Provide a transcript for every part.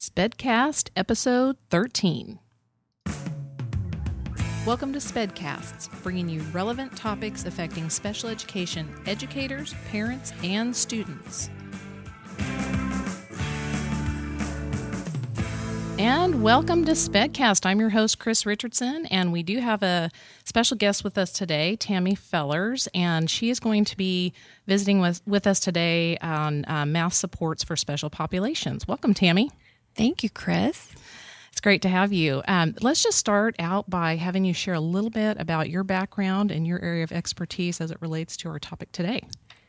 Spedcast Episode 13. Welcome to Spedcasts, bringing you relevant topics affecting special education educators, parents, and students. And welcome to Spedcast. I'm your host, Chris Richardson, and we do have a special guest with us today, Tammy Fellers, and she is going to be visiting with us today on math supports for special populations. Welcome, Tammy. Thank you, Chris. It's great to have you. Let's just start out by having you share a little bit about your background and your area of expertise as it relates to our topic today.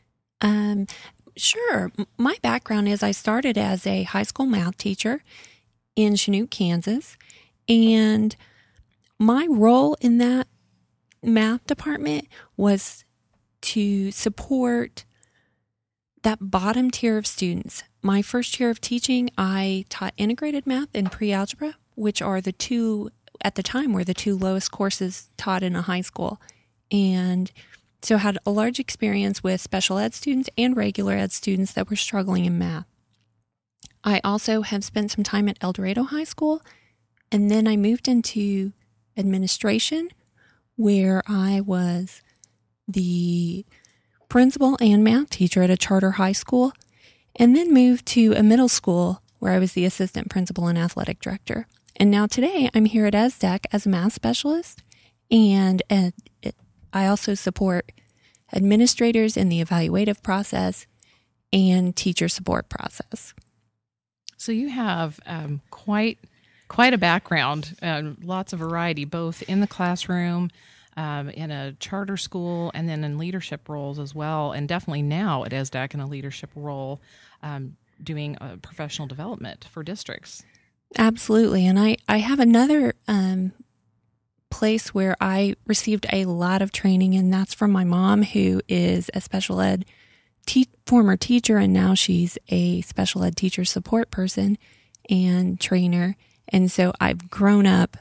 Sure. My background is I started as a high school math teacher in Chanute, Kansas, and my role in that math department was to support that bottom tier of students. My first year of teaching, I taught integrated math and pre-algebra, which are the two, at the time, were the two lowest courses taught in a high school. And so had a large experience with special ed students and regular ed students that were struggling in math. I also have spent some time at El Dorado High School, and then I moved into administration, where I was the principal and math teacher at a charter high school, and then moved to a middle school where I was the assistant principal and athletic director. And now today I'm here at ESDEC as a math specialist, and I also support administrators in the evaluative process and teacher support process. So you have quite a background, lots of variety, both in the classroom, in a charter school, and then in leadership roles as well, and definitely now at ESDEC in a leadership role, doing professional development for districts. Absolutely. And I have another place where I received a lot of training, and that's from my mom, who is a special ed former teacher, and now she's a special ed teacher support person and trainer. And so I've grown up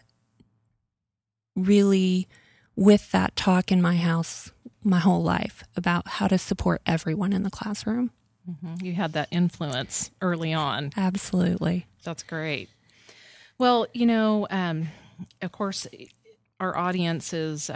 really with that talk in my house my whole life about how to support everyone in the classroom. Mm-hmm. You had that influence early on. Absolutely. That's great. Well, of course, our audience is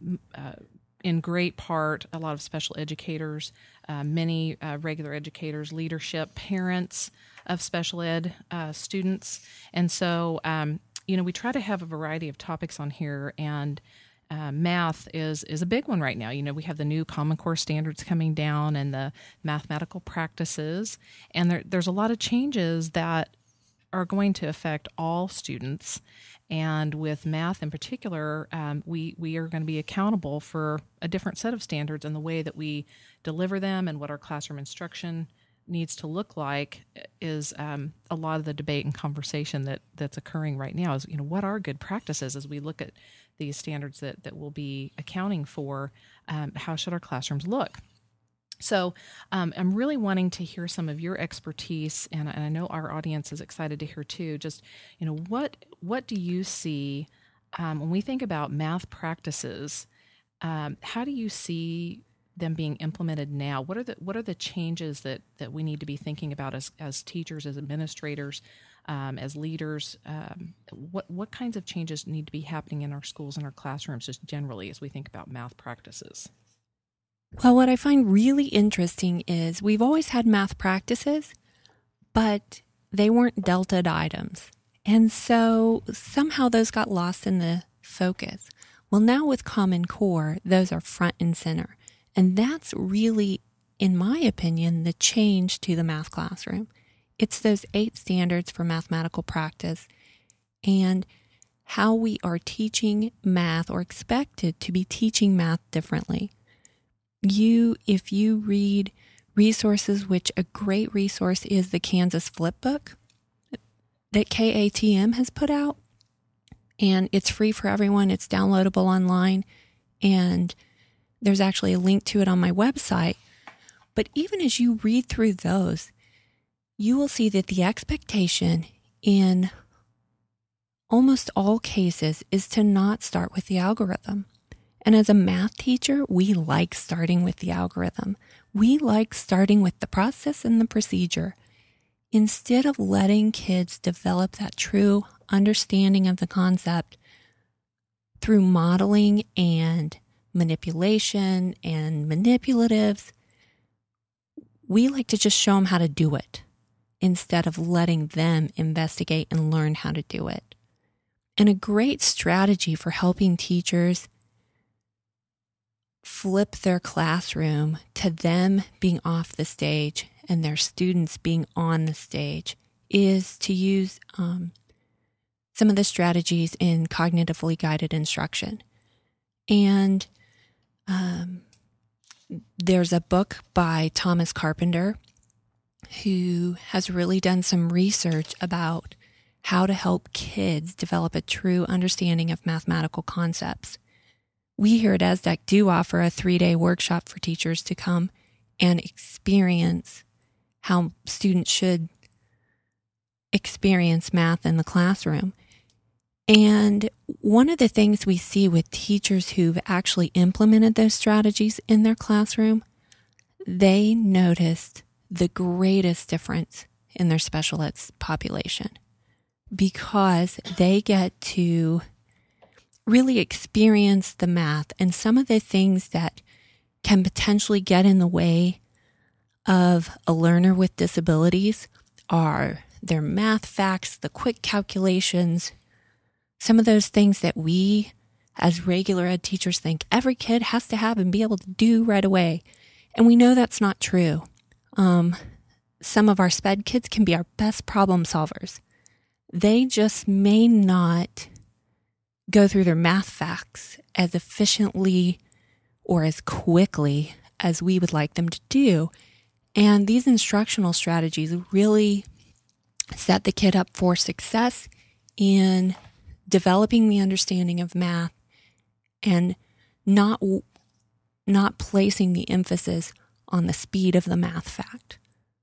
in great part a lot of special educators, many regular educators, leadership, parents of special ed students. And so, we try to have a variety of topics on here, and math is a big one right now. We have the new Common Core standards coming down and the mathematical practices, and there's a lot of changes that are going to affect all students. And with math in particular, we are going to be accountable for a different set of standards, and the way that we deliver them and what our classroom instruction needs to look like is a lot of the debate and conversation that's occurring right now is, what are good practices as we look at these standards that we'll be accounting for. How should our classrooms look? So I'm really wanting to hear some of your expertise, and I know our audience is excited to hear too. Just, what do you see when we think about math practices? How do you see them being implemented now? What are the changes that we need to be thinking about as teachers, as administrators, as leaders? What kinds of changes need to be happening in our schools and our classrooms just generally as we think about math practices? Well, what I find really interesting is we've always had math practices, but they weren't delta items. And so somehow those got lost in the focus. Well, now with Common Core, those are front and center. And that's really, in my opinion, the change to the math classroom. It's those 8 standards for mathematical practice and how we are teaching math, or expected to be teaching math differently. If you read resources, which a great resource is the Kansas Flipbook that KATM has put out, and it's free for everyone. It's downloadable online, and there's actually a link to it on my website. But even as you read through those, you will see that the expectation in almost all cases is to not start with the algorithm. And as a math teacher, we like starting with the algorithm. We like starting with the process and the procedure. instead of letting kids develop that true understanding of the concept through modeling and manipulation and manipulatives, we like to just show them how to do it instead of letting them investigate and learn how to do it. And a great strategy for helping teachers flip their classroom to them being off the stage and their students being on the stage is to use some of the strategies in cognitively guided instruction. And there's a book by Thomas Carpenter who has really done some research about how to help kids develop a true understanding of mathematical concepts. We here at ESDEC do offer a 3-day workshop for teachers to come and experience how students should experience math in the classroom. And one of the things we see with teachers who've actually implemented those strategies in their classroom, they noticed the greatest difference in their special ed population because they get to really experience the math and some of the things that can potentially get in the way of a learner with disabilities are their math facts, the quick calculations, some of those things that we as regular ed teachers think every kid has to have and be able to do right away. And we know that's not true. Some of our SPED kids can be our best problem solvers. They just may not go through their math facts as efficiently or as quickly as we would like them to do. And these instructional strategies really set the kid up for success in developing the understanding of math and not placing the emphasis on the speed of the math fact.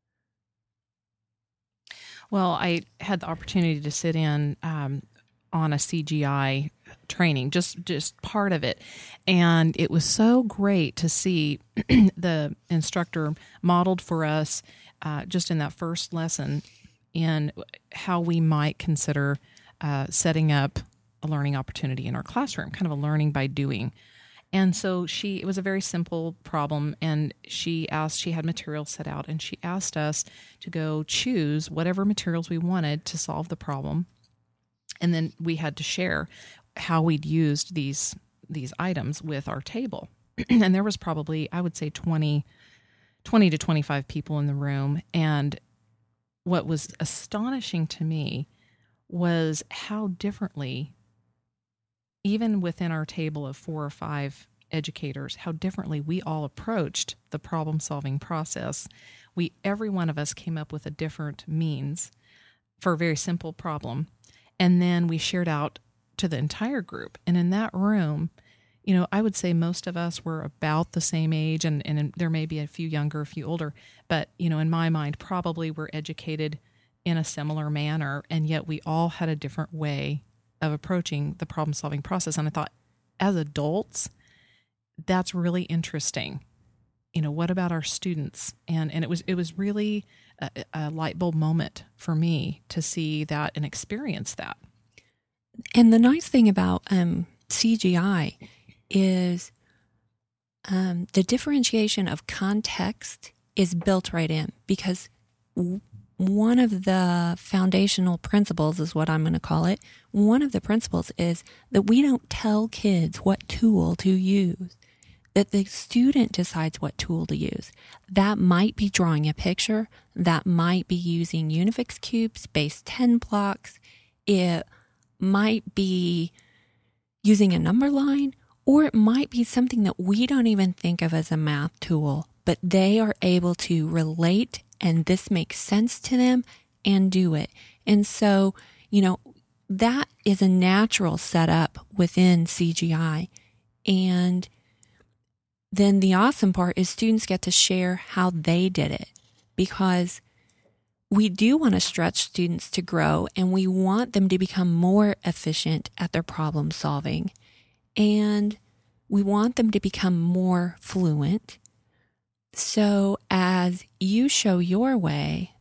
Well, I had the opportunity to sit in on a CGI training, just part of it. And it was so great to see the instructor modeled for us just in that first lesson in how we might consider setting up a learning opportunity in our classroom, kind of a learning by doing. And so it was a very simple problem, and she had materials set out, and she asked us to go choose whatever materials we wanted to solve the problem. And then we had to share how we'd used these items with our table. And there was probably, I would say, 20 to 25 people in the room. And what was astonishing to me was how differently, even within our table of 4 or 5 educators, how differently we all approached the problem-solving process. Every one of us came up with a different means for a very simple problem. And then we shared out to the entire group. And in that room, I would say most of us were about the same age, and there may be a few younger, a few older. But, in my mind, probably we're educated in a similar manner, and yet we all had a different way of approaching the problem-solving process. And I thought, as adults, that's really interesting. What about our students? And it was really a light bulb moment for me to see that and experience that. And the nice thing about CGI is the differentiation of context is built right in, because one of the foundational principles is what I'm going to call it. One of the principles is that we don't tell kids what tool to use, that the student decides what tool to use. That might be drawing a picture. That might be using Unifix cubes, base 10 blocks. It might be using a number line, or it might be something that we don't even think of as a math tool, but they are able to relate, and this makes sense to them, and do it. And so, that is a natural setup within CGI. And then the awesome part is students get to share how they did it, because we do want to stretch students to grow, and we want them to become more efficient at their problem solving. And we want them to become more fluent. So as you show your way,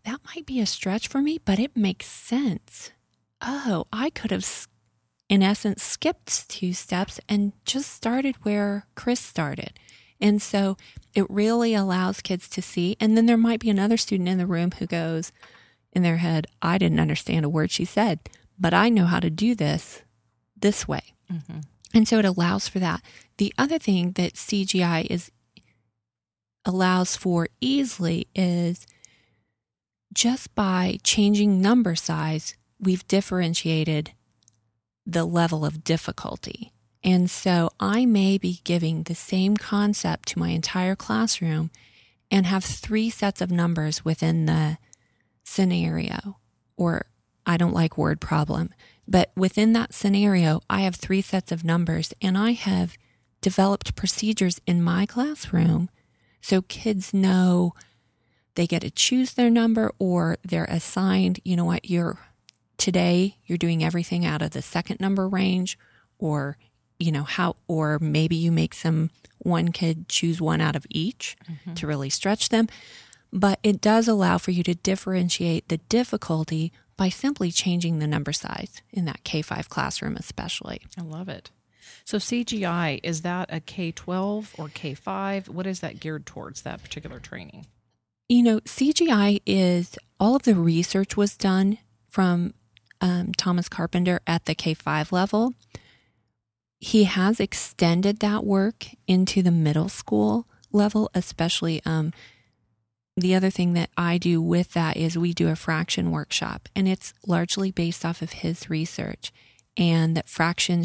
that might be a stretch for me, but it makes sense. Oh, I could have, in essence, skipped 2 steps and just started where Chris started. And so it really allows kids to see. And then there might be another student in the room who goes in their head, I didn't understand a word she said, but I know how to do this way. Mm-hmm. And so it allows for that. The other thing that CGI allows for easily is just by changing number size, we've differentiated the level of difficulty. And so I may be giving the same concept to my entire classroom and have 3 sets of numbers within the scenario, or I don't like word problem, but within that scenario, I have 3 sets of numbers, and I have developed procedures in my classroom so kids know they get to choose their number, or they're assigned, you know what, today you're doing everything out of the second number range, or or maybe you make one kid choose one out of each to really stretch them. But it does allow for you to differentiate the difficulty by simply changing the number size in that K-5 classroom especially. I love it. So CGI, is that a K-12 or K-5? What is that geared towards, that particular training? CGI is, all of the research was done from Thomas Carpenter at the K-5 level. He has extended that work into the middle school level, especially. The other thing that I do with that is we do a fraction workshop, and it's largely based off of his research, and that fractional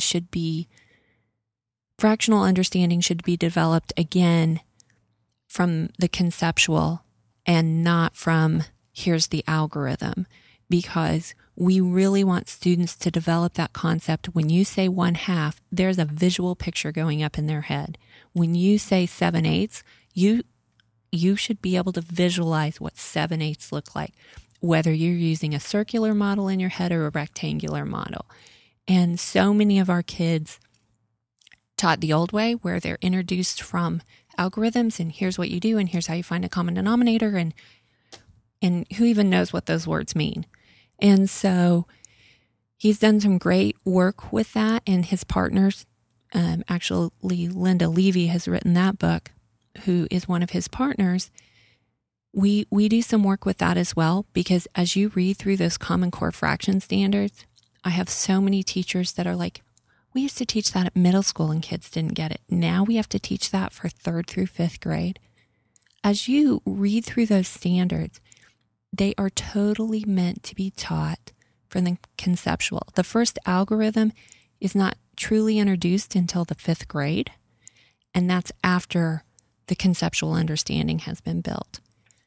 understanding should be developed again from the conceptual and not from here's the algorithm, because we really want students to develop that concept. When you say 1/2, there's a visual picture going up in their head. When you say 7/8, you should be able to visualize what 7/8 look like, whether you're using a circular model in your head or a rectangular model. And so many of our kids taught the old way, where they're introduced from algorithms, and here's what you do, and here's how you find a common denominator, and who even knows what those words mean. And so he's done some great work with that, and his partners, actually Linda Levy has written that book, who is one of his partners. We do some work with that as well, because as you read through those Common Core fraction standards, I have so many teachers that are like, we used to teach that at middle school and kids didn't get it. Now we have to teach that for 3rd through 5th grade. As you read through those standards, they are totally meant to be taught from the conceptual. The first algorithm is not truly introduced until the 5th grade, and that's after the conceptual understanding has been built.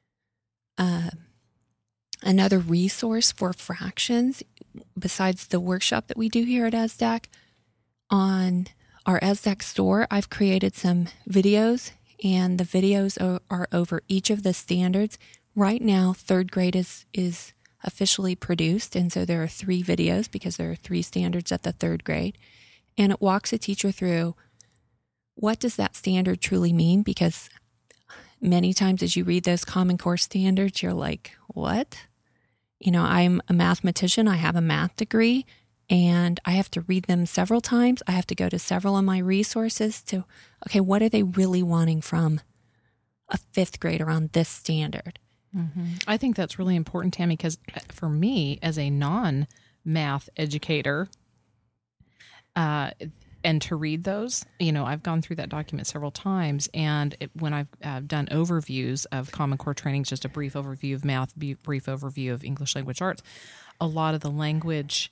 Another resource for fractions, besides the workshop that we do here at ESDAC, on our ESDAC store, I've created some videos, and the videos are over each of the standards. Right now, 3rd grade is officially produced, and so there are 3 videos because there are 3 standards at the 3rd grade, and it walks a teacher through what does that standard truly mean, because many times as you read those Common Core standards, you're like, what? I'm a mathematician, I have a math degree, and I have to read them several times. I have to go to several of my resources to, okay, what are they really wanting from a 5th grader on this standard? Mm-hmm. I think that's really important, Tammy, because for me, as a non-math educator, and to read those, I've gone through that document several times, and when I've done overviews of Common Core trainings, just a brief overview of math, brief overview of English language arts, a lot of the language,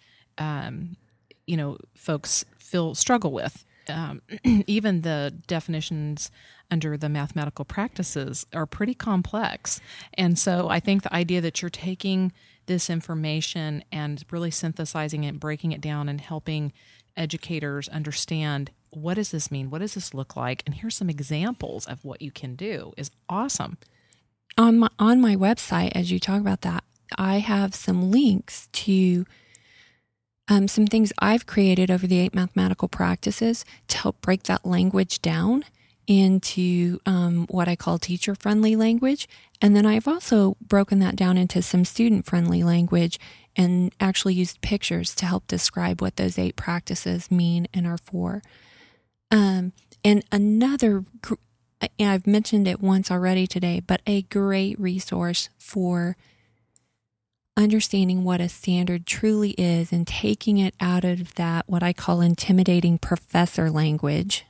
folks struggle with. Even the definitions under the mathematical practices are pretty complex. And so I think the idea that you're taking this information and really synthesizing it, breaking it down, and helping educators understand, what does this mean? What does this look like? And here's some examples of what you can do is awesome. On my website, as you talk about that, I have some links to some things I've created over the 8 mathematical practices to help break that language down into what I call teacher-friendly language. And then I've also broken that down into some student-friendly language and actually used pictures to help describe what those 8 practices mean and are for. And another, I've mentioned it once already today, but a great resource for understanding what a standard truly is and taking it out of that, what I call intimidating professor language,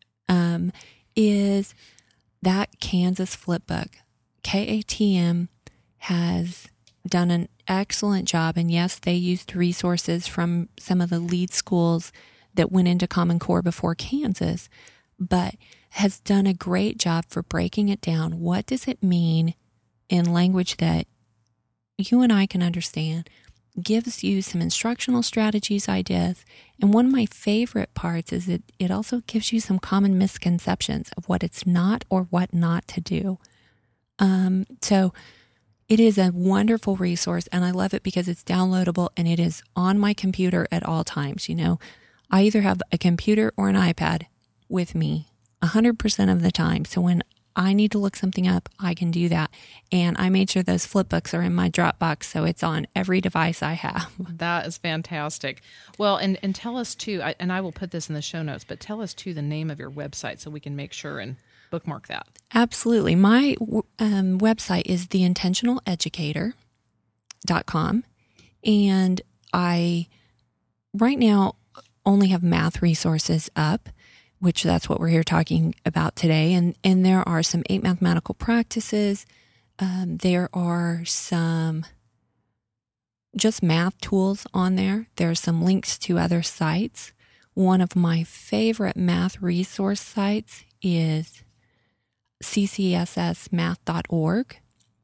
is that Kansas Flipbook. KATM has done an excellent job, and yes, they used resources from some of the lead schools that went into Common Core before Kansas, but has done a great job for breaking it down. What does it mean in language that you and I can understand? Gives you some instructional strategies, ideas, and one of my favorite parts is that it also gives you some common misconceptions of what it's not or what not to do. So it is a wonderful resource, and I love it because it's downloadable and it is on my computer at all times. You know, I either have a computer or an iPad with me 100% of the time. So when I need to look something up, I can do that. And I made sure those flipbooks are in my Dropbox, so it's on every device I have. That is fantastic. Well, and tell us too, and I will put this in the show notes, but tell us too the name of your website so we can make sure and bookmark that. Absolutely. My website is theintentionaleducator.com. And I right now only have math resources up, which that's what we're here talking about today. And there are some 8 mathematical practices. There are some just math tools on there. There are some links to other sites. One of my favorite math resource sites is ccssmath.org.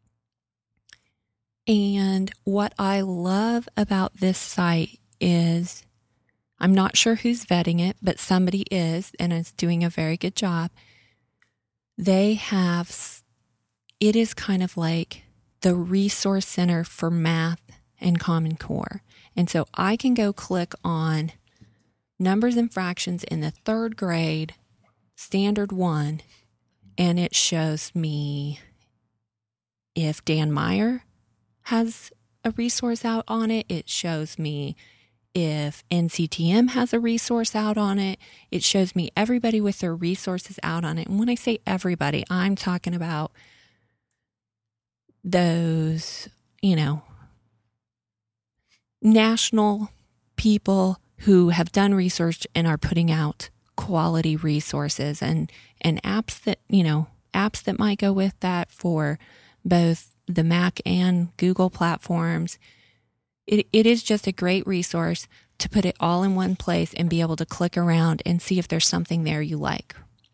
And what I love about this site is, I'm not sure who's vetting it, but somebody is, and is doing a very good job. It is kind of like the resource center for math and Common Core. And so I can go click on numbers and fractions in the 3rd grade, standard 1, and it shows me if Dan Meyer has a resource out on it. It shows me if NCTM has a resource out on it. It shows me everybody with their resources out on it. And when I say everybody, I'm talking about those, national people who have done research and are putting out quality resources and apps that might go with that for both the Mac and Google platforms. It is just a great resource to put it all in one place and be able to click around and see if there's something there you like.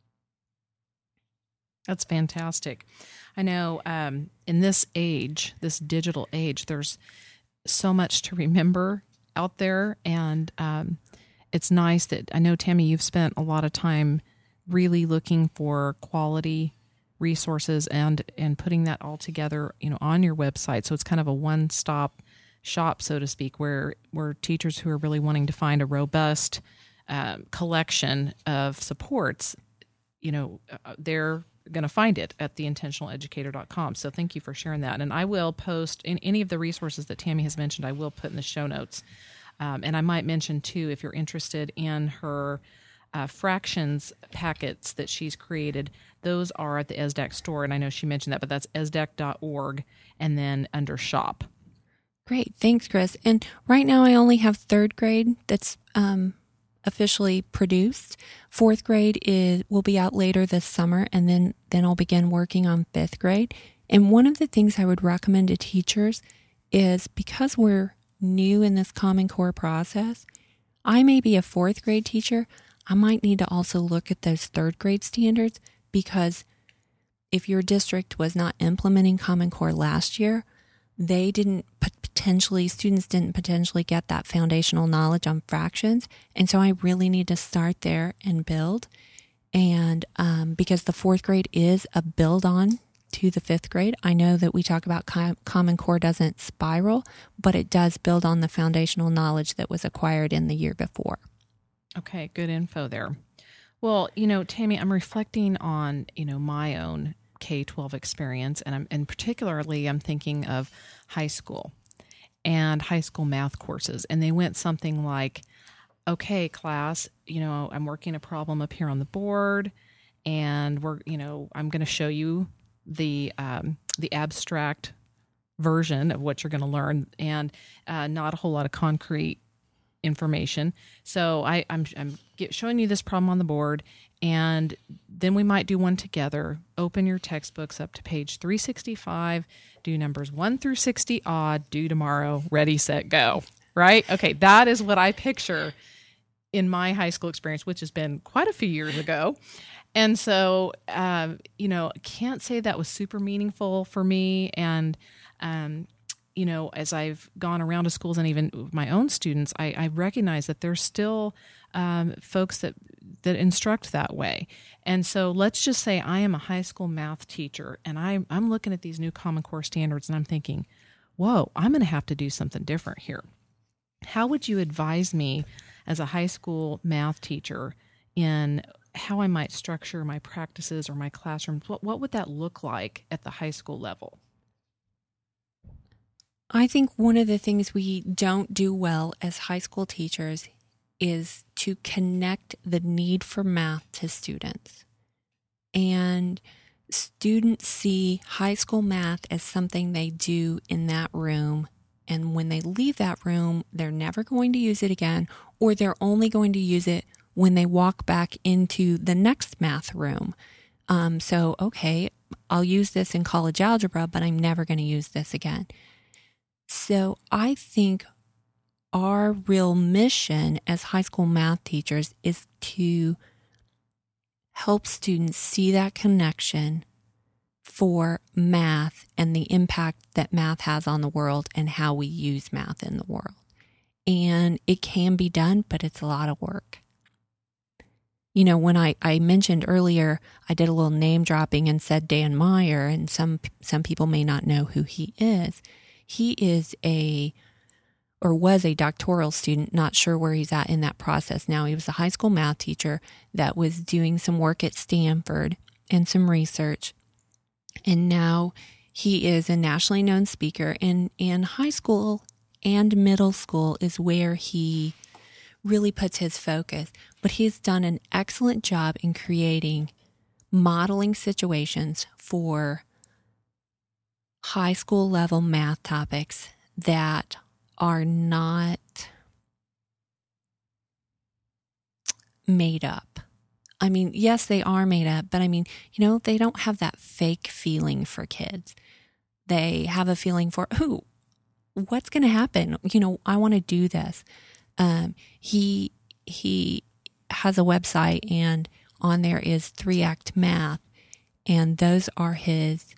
That's fantastic. I know in this age, this digital age, there's so much to remember out there. And it's nice that I know, Tammy, you've spent a lot of time really looking for quality resources and putting that all together, on your website. So it's kind of a one-stop shop, so to speak, where teachers who are really wanting to find a robust collection of supports, they're going to find it at theintentionaleducator.com. So thank you for sharing that. And I will post in any of the resources that Tammy has mentioned, I will put in the show notes. And I might mention too, if you're interested in her fractions packets that she's created, those are at the ESDAC store. And I know she mentioned that, but that's esdac.org and then under shop. Great. Thanks, Chris. And right now I only have 3rd grade that's officially produced. 4th grade will be out later this summer, and then I'll begin working on 5th grade. And one of the things I would recommend to teachers is, because we're new in this Common Core process, I may be a 4th grade teacher. I might need to also look at those 3rd grade standards, because if your district was not implementing Common Core last year, students didn't potentially get that foundational knowledge on fractions. And so I really need to start there and build. And because the 4th grade is a build on to the 5th grade, I know that we talk about Common Core doesn't spiral, but it does build on the foundational knowledge that was acquired in the year before. Okay, good info there. Well, Tammy, I'm reflecting on, my own K-12 experience, and particularly I'm thinking of high school and high school math courses. And they went something like, okay, class, I'm working a problem up here on the board, and I'm going to show you the abstract version of what you're going to learn, and not a whole lot of concrete information. So I'm showing you this problem on the board, and then we might do one together. Open your textbooks up to page 365, do numbers 1 through 60 odd, due tomorrow, ready, set, go. Right? Okay, that is what I picture in my high school experience, which has been quite a few years ago. And so, can't say that was super meaningful for me. And, as I've gone around to schools and even with my own students, I recognize that there's still folks that instruct that way. And so let's just say I am a high school math teacher, and I'm looking at these new Common Core standards, and I'm thinking, whoa, I'm going to have to do something different here. How would you advise me as a high school math teacher in how I might structure my practices or my classrooms? What would that look like at the high school level? I think one of the things we don't do well as high school teachers is to connect the need for math to students. And students see high school math as something they do in that room. And when they leave that room, they're never going to use it again, or they're only going to use it when they walk back into the next math room. Okay, I'll use this in college algebra, but I'm never going to use this again. So I think our real mission as high school math teachers is to help students see that connection for math and the impact that math has on the world and how we use math in the world. And it can be done, but it's a lot of work. When I mentioned earlier, I did a little name dropping and said Dan Meyer, and some people may not know who he is. He is was a doctoral student, not sure where he's at in that process now. He was a high school math teacher that was doing some work at Stanford and some research. And now he is a nationally known speaker, and high school and middle school is where he really puts his focus. But he's done an excellent job in creating modeling situations for high school level math topics that are not made up. I mean, yes, they are made up, but they don't have that fake feeling for kids. They have a feeling for, what's going to happen? I want to do this. He has a website, and on there is 3-Act Math, and those are his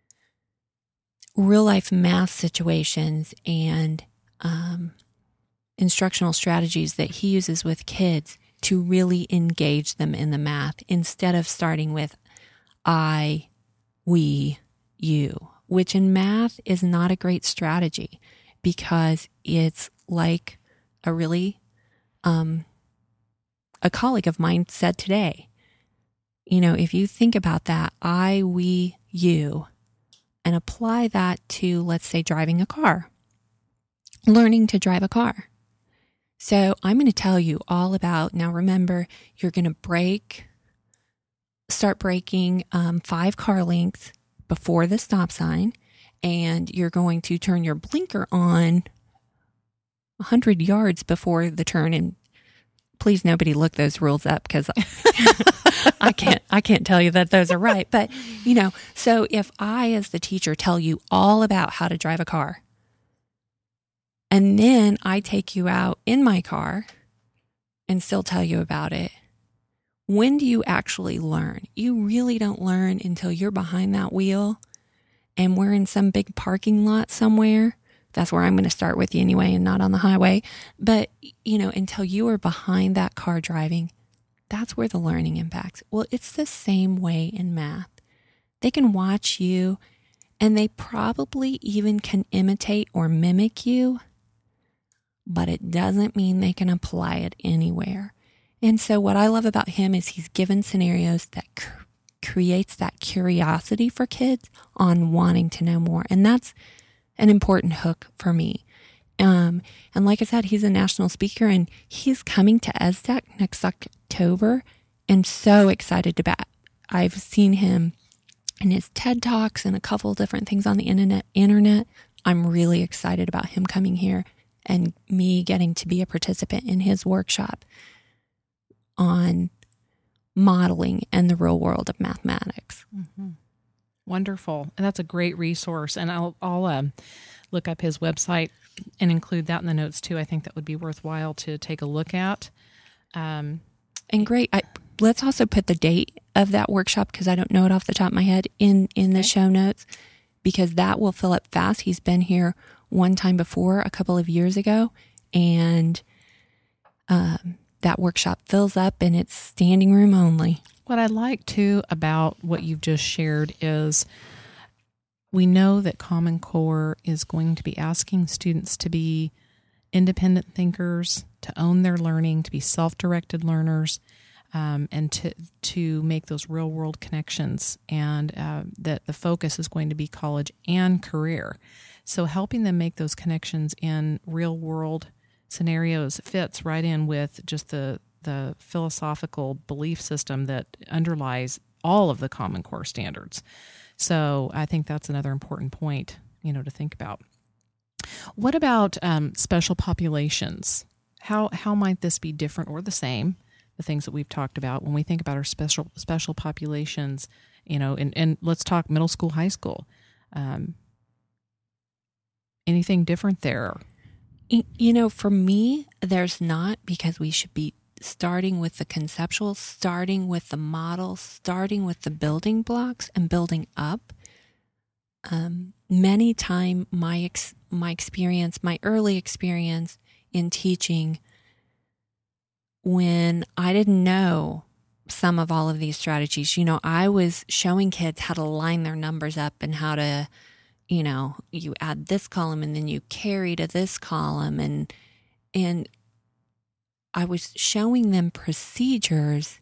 real life math situations and instructional strategies that he uses with kids to really engage them in the math, instead of starting with I, we, you, which in math is not a great strategy, because it's like a colleague of mine said today. If you think about that, I, we, you, and apply that to, let's say, driving a car, learning to drive a car. So I'm going to tell you all about, now remember, you're going to start braking 5 car lengths before the stop sign, and you're going to turn your blinker on 100 yards before the turn. And please, nobody look those rules up, because I can't tell you that those are right. But, so if I, as the teacher, tell you all about how to drive a car, and then I take you out in my car and still tell you about it, when do you actually learn? You really don't learn until you're behind that wheel and we're in some big parking lot somewhere. That's where I'm going to start with you anyway, and not on the highway. But, until you are behind that car driving, that's where the learning impacts. Well, it's the same way in math. They can watch you, and they probably even can imitate or mimic you, but it doesn't mean they can apply it anywhere. And so what I love about him is he's given scenarios that creates that curiosity for kids on wanting to know more. And that's an important hook for me. And like I said, he's a national speaker and he's coming to ESDEC next October. And so excited about it. I've seen him in his TED Talks and a couple different things on the internet. I'm really excited about him coming here and me getting to be a participant in his workshop on modeling and the real world of mathematics. Mm-hmm. Wonderful. And that's a great resource. And I'll look up his website and include that in the notes too. I think that would be worthwhile to take a look at. And great. Let's also put the date of that workshop, because I don't know it off the top of my head, in the show notes, because that will fill up fast. He's been here one time before, a couple of years ago, and that workshop fills up and it's standing room only. What I like too about what you've just shared is we know that Common Core is going to be asking students to be independent thinkers, to own their learning, to be self-directed learners, and to make those real-world connections, and that the focus is going to be college and career. So helping them make those connections in real-world scenarios fits right in with just the philosophical belief system that underlies all of the Common Core standards. So I think that's another important point, to think about. What about special populations? How might this be different or the same? The things that we've talked about when we think about our special populations, and let's talk middle school, high school. Anything different there? For me, there's not, because we should be starting with the conceptual, starting with the model, starting with the building blocks and building up. Many times my early experience in teaching, when I didn't know some of all of these strategies, I was showing kids how to line their numbers up and how to, you add this column and then you carry to this column, and I was showing them procedures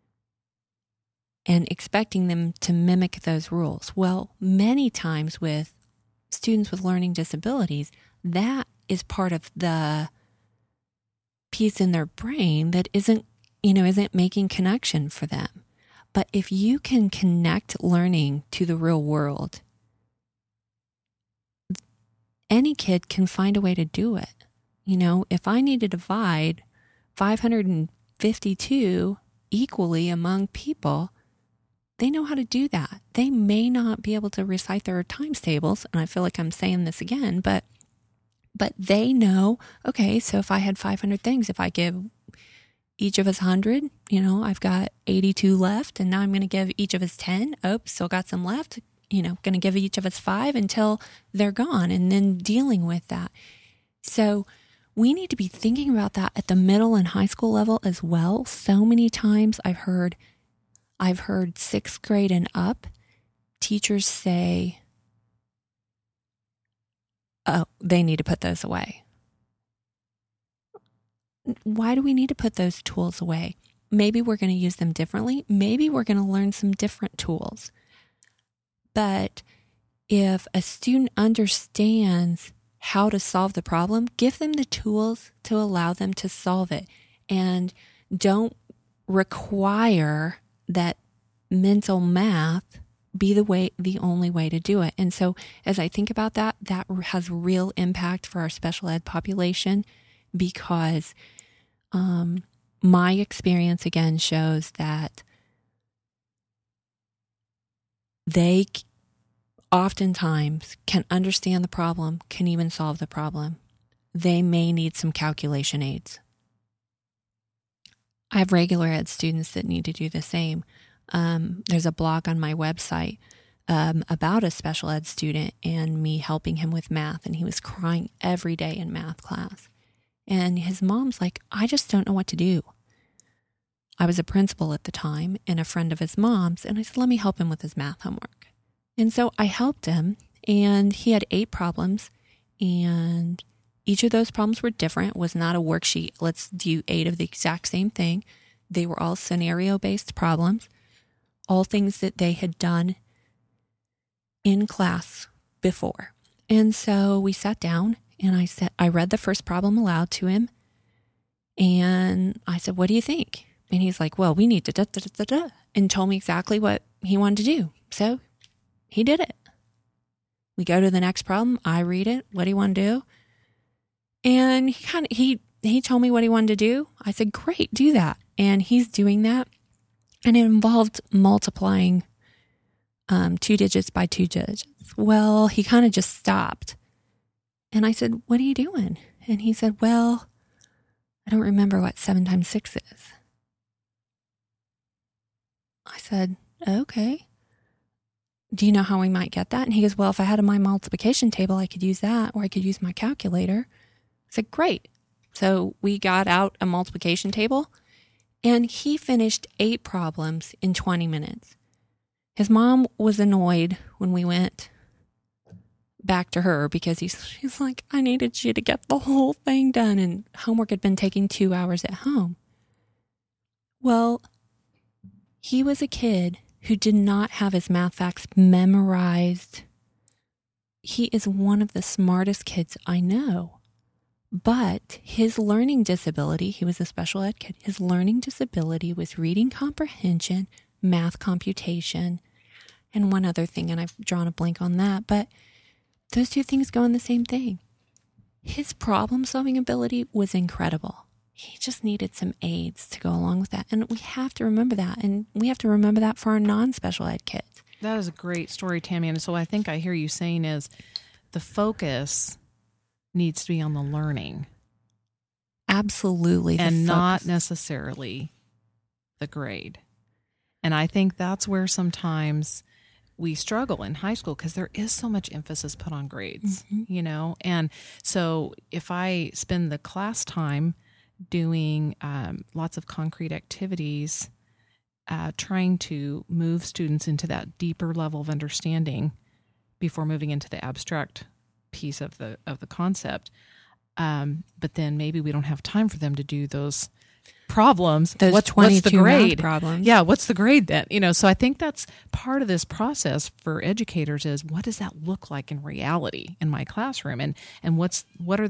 and expecting them to mimic those rules. Well, many times with students with learning disabilities, that is part of the piece in their brain that isn't making connection for them. But if you can connect learning to the real world, any kid can find a way to do it. If I need to divide 552 equally among people, they know how to do that. They may not be able to recite their times tables, and I feel like I'm saying this again, but they know, okay, so if I had 500 things, if I give each of us 100, I've got 82 left, and now I'm going to give each of us 10. Oops, still got some left. Going to give each of us 5 until they're gone, and then dealing with that. So we need to be thinking about that at the middle and high school level as well. So many times I've heard 6th grade and up teachers say, oh, they need to put those away. Why do we need to put those tools away? Maybe we're going to use them differently. Maybe we're going to learn some different tools. But if a student understands how to solve the problem, give them the tools to allow them to solve it. And don't require that mental math be the only way to do it. And so as I think about that has real impact for our special ed population, because my experience again shows that they oftentimes can understand the problem, can even solve the problem. They may need some calculation aids. I have regular ed students that need to do the same. There's a blog on my website about a special ed student and me helping him with math, and he was crying every day in math class. And his mom's like, I just don't know what to do. I was a principal at the time and a friend of his mom's, and I said, let me help him with his math homework. And so I helped him, and he had 8 problems, and each of those problems were different. It was not a worksheet. Let's do 8 of the exact same thing. They were all scenario-based problems, all things that they had done in class before. And so we sat down and I read the first problem aloud to him. And I said, what do you think? And he's like, well, we need to da, da, da, da, da, and told me exactly what he wanted to do. So he did it. We go to the next problem. I read it. What do you want to do? And he told me what he wanted to do. I said, great, do that. And he's doing that. And it involved multiplying 2 digits by 2 digits. Well, he kind of just stopped. And I said, what are you doing? And he said, well, I don't remember what 7 times 6 is. I said, okay. Do you know how we might get that? And he goes, well, if I had my multiplication table, I could use that, or I could use my calculator. I said, great. So we got out a multiplication table, and he finished 8 problems in 20 minutes. His mom was annoyed when we went back to her because she's like, I needed you to get the whole thing done, and homework had been taking 2 hours at home. Well, he was a kid who did not have his math facts memorized. He is one of the smartest kids I know. But his learning disability, he was a special ed kid, his learning disability was reading comprehension, math computation, and one other thing, and I've drawn a blank on that. But those 2 things go in the same thing. His problem-solving ability was incredible. He just needed some aids to go along with that. And we have to remember that. And we have to remember that for our non-special ed kids. That is a great story, Tammy. And so I think I hear you saying is the focus needs to be on the learning. Absolutely. And not necessarily the grade. And I think that's where sometimes we struggle in high school because there is so much emphasis put on grades, you know? And so if I spend the class time doing lots of concrete activities, trying to move students into that deeper level of understanding before moving into the abstract piece of the concept. But then maybe we don't have time for them to do those problems. What's the grade? Problems. Yeah, what's the grade then? You know, so I think that's part of this process for educators is what does that look like in reality in my classroom, and what are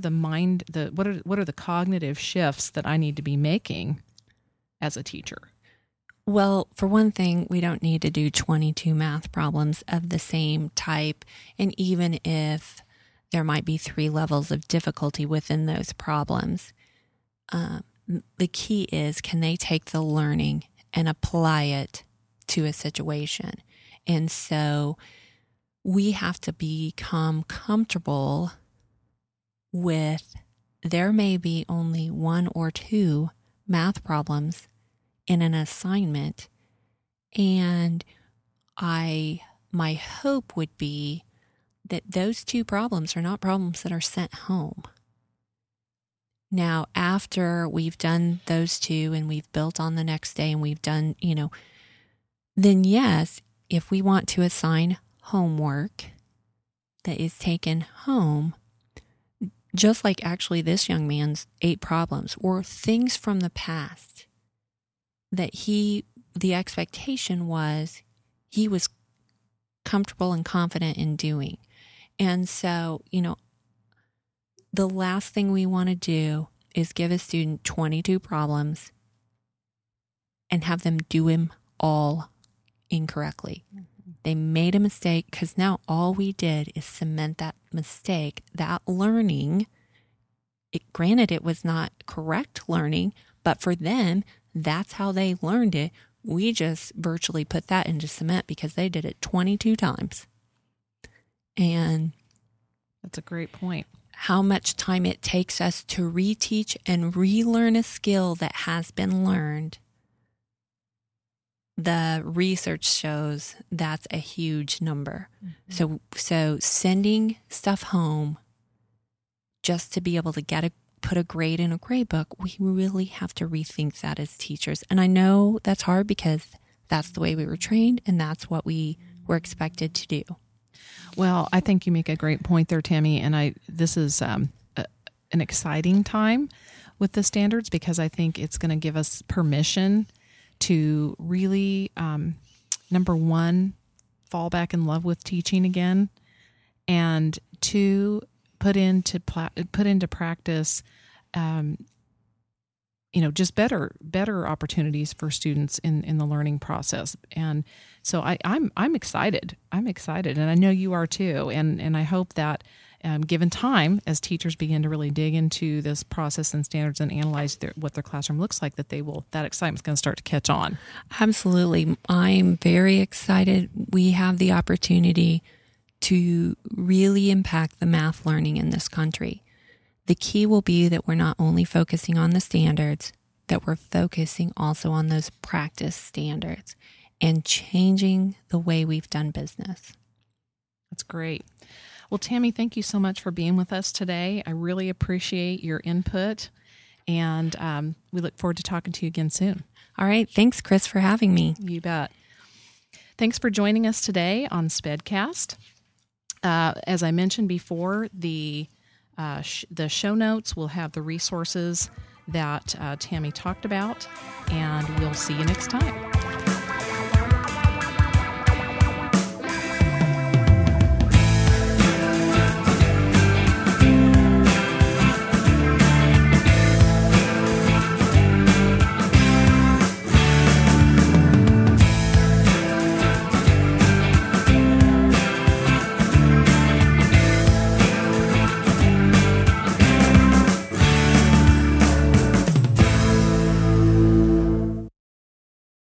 the cognitive shifts that I need to be making as a teacher? Well, for one thing, we don't need to do 22 math problems of the same type, and even if there might be 3 levels of difficulty within those problems, the key is, can they take the learning and apply it to a situation? And so we have to become comfortable with there may be only 1 or 2 math problems in an assignment. And my hope would be that those 2 problems are not problems that are sent home. Now, after we've done those 2 and we've built on the next day and we've done, then yes, if we want to assign homework that is taken home, just like actually this young man's 8 problems or things from the past that the expectation was he was comfortable and confident in doing. And so, the last thing we want to do is give a student 22 problems and have them do them all incorrectly. Mm-hmm. They made a mistake because now all we did is cement that mistake, that learning. Granted, it was not correct learning, but for them, that's how they learned it. We just virtually put that into cement because they did it 22 times. And that's a great point. How much time it takes us to reteach and relearn a skill that has been learned. The research shows that's a huge number. Mm-hmm. So sending stuff home just to be able to put a grade in a grade book, we really have to rethink that as teachers. And I know that's hard because that's the way we were trained and that's what we were expected to do. Well, I think you make a great point there, Tammy, and this is an exciting time with the standards, because I think it's going to give us permission to really, number one, fall back in love with teaching again, and two, put into practice, just better opportunities for students in the learning process. And so I'm excited. I'm excited, and I know you are too. And I hope that, given time, as teachers begin to really dig into this process and standards and analyze what their classroom looks like, that excitement's going to start to catch on. Absolutely. I'm very excited. We have the opportunity to really impact the math learning in this country. The key will be that we're not only focusing on the standards, that we're focusing also on those practice standards and changing the way we've done business. That's great. Well, Tammy, thank you so much for being with us today. I really appreciate your input, and we look forward to talking to you again soon. All right. Thanks, Chris, for having me. You bet. Thanks for joining us today on SPEDcast. As I mentioned before, the show notes will have the resources that Tammy talked about, and we'll see you next time.